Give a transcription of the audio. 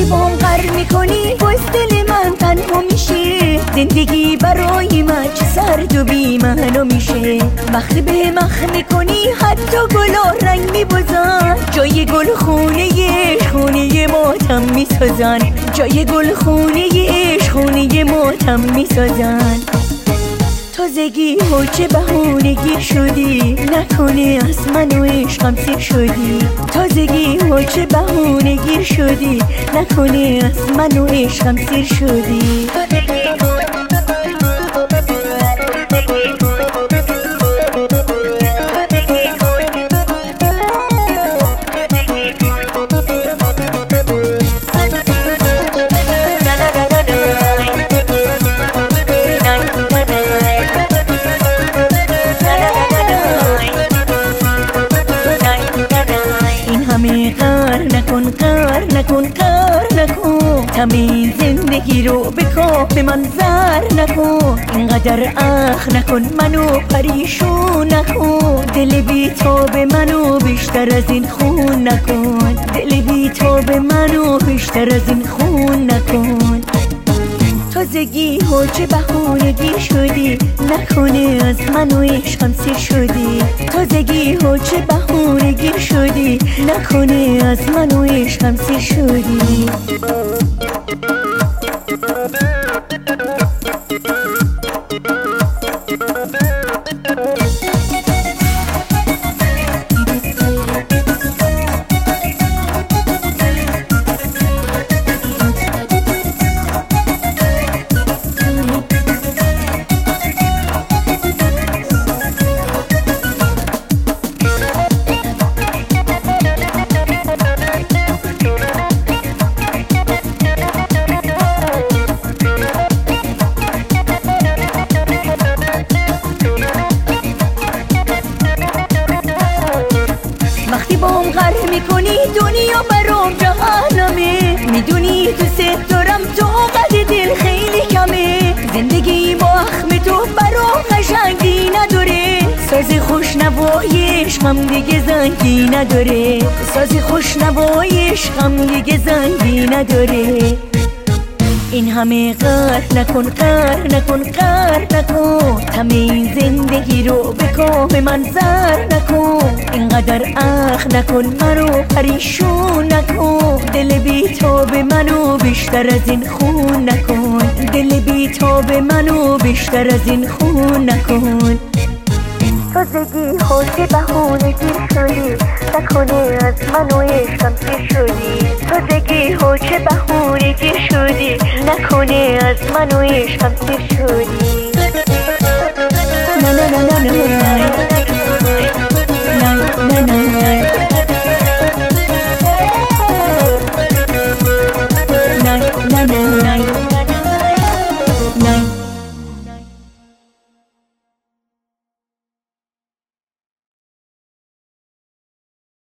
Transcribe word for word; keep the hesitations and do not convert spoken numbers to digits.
وقتی با هم غر میکنی باز دل من تنها میشه، زندگی برای من چه سرد و بی معنا میشه. وقتی به مخ میکنی حتی گلا رنگ میبازن، جای گل خونه خونه ماتم میسازن، جای گل خونه خونه ماتم میسازن. تازگی ها چه بهونگی شدی، نکنه از من و عشقم سیر شدی. تازگی ها چه بهونگی شدی، نکنه از من و عشقم سیر شدی. قهر نکن قهر نکن قهر نکن، همین زندگی رو به کاف من زهر نکن. اینقدر اخ نکن منو پریشون نکن، دل بی تاب منو بیشتر از این خون نکن، دل بی تاب منو بیشتر از این خون نکن. تازگی ها چه بهونگی شدی، نکنه از من و عشقم سیر شدی. تازگی ها چه بهونگی شدی، نکنه از من و عشقم سیر شدی. وقتی با هم غر میکنی دنیا برام جهنمه، میدونی دوست دارم تو قد دل خیلی کمه. زندگی با اخم تو برام قشنگی نداره، ساز خوشنوای عشقم دیگه زنگی نداره، ساز خوشنوای عشقم دیگه زنگی نداره. این همه قهر نکن قهر نکن قهر نکن، همه این زندگی رو به کام من زهر نکن. اینقدر اخ نکن منو پریشون نکن، دل بی تاب منو بیشتر از این خون نکن، دل بی تاب منو بیشتر از این خون نکن. تازگی ها چه بهونگی شدی، نکنه از من و عشقم سیر شدی. تازگی ها چه بهونگی شدی، نکنه از من و عشقم سیر شدی. نه نه نه نه نه نه نه نه نه